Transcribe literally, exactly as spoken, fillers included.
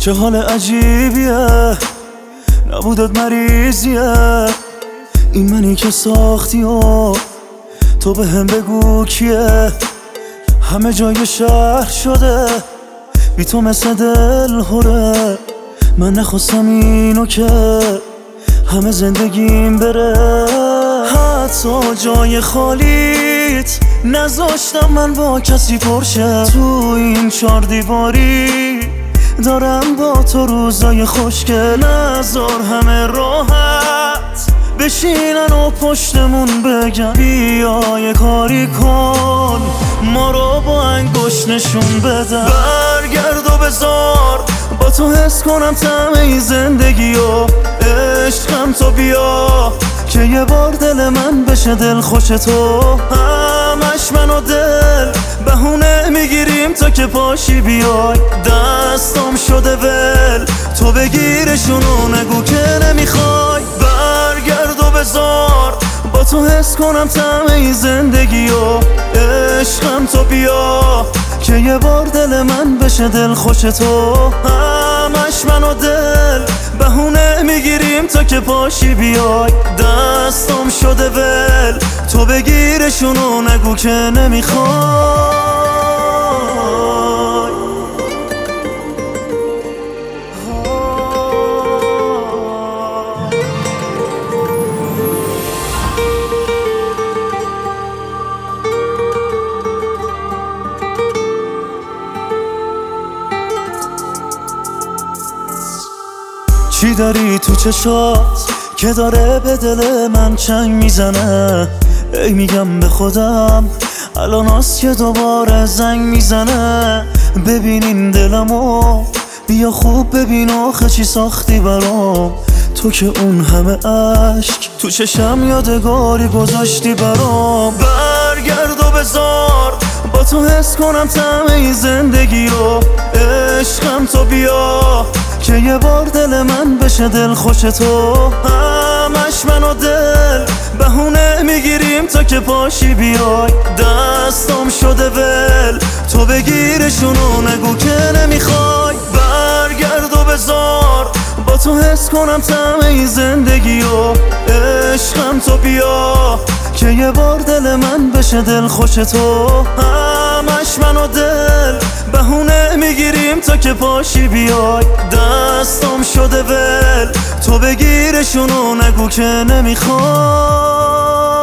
چه حال عجیبیه، نبودت مریضیه. این منی که ساختی و تو به هم بگو کیه. همه جای شهر شده بی تو مثل دل هره. من نخواستم اینو که همه زندگیم بره. حتی جای خالیت نذاشتم من با کسی پرشه. تو این چار دیواری دارم با تو روزای خوشگل. نذار همه راحت بشینن و پشتمون بگن بیا یه کاری کن، ما رو با انگشت نشون بدن. برگرد و بذار با تو حس کنم طعم این زندگی و عشقم. تو بیا که یه بار دل من بشه دل خوش تو. همش من و دل بهونه میگیریم تا که پاشی بیای. دستم شده ول تو بگیرشونو نگو که نمیخوای. برگرد و بذار با تو حس کنم طعم این زندگی و عشقم. تو بیا که یه بار دل من بشه دل خوش تو. همش من و دل بهونه میگیریم تا که پاشی بیای. دستم شده ول تو بگیرشونو نگو که نمیخوای. چی داری تو چشات که داره به دل من چنگ میزنه؟ ای میگم به خودم الان هست که دوباره زنگ میزنه. ببینین دلمو بیا خوب ببین آخه چی ساختی برام. تو که اون همه عشق تو چشم یادگاری گذاشتی برام. برگرد و بذار با تو حس کنم طعم این زندگی رو عشقم. تو بیا که یه بار دل من بشه دل خوش تو. همش من و دل بهونه میگیریم تا که پاشی بیای. دستم شده ول تو بگیرشونو نگو که نمیخوای. برگرد و بذار با تو حس کنم طعم این زندگی و عشقم. تو بیا که یه بار دل من بشه دل خوش تو. همش من و دل بهونه میگیریم تا که پاشی بیای. دستم شده ول تو بگیرشونو نگو که نمیخوای.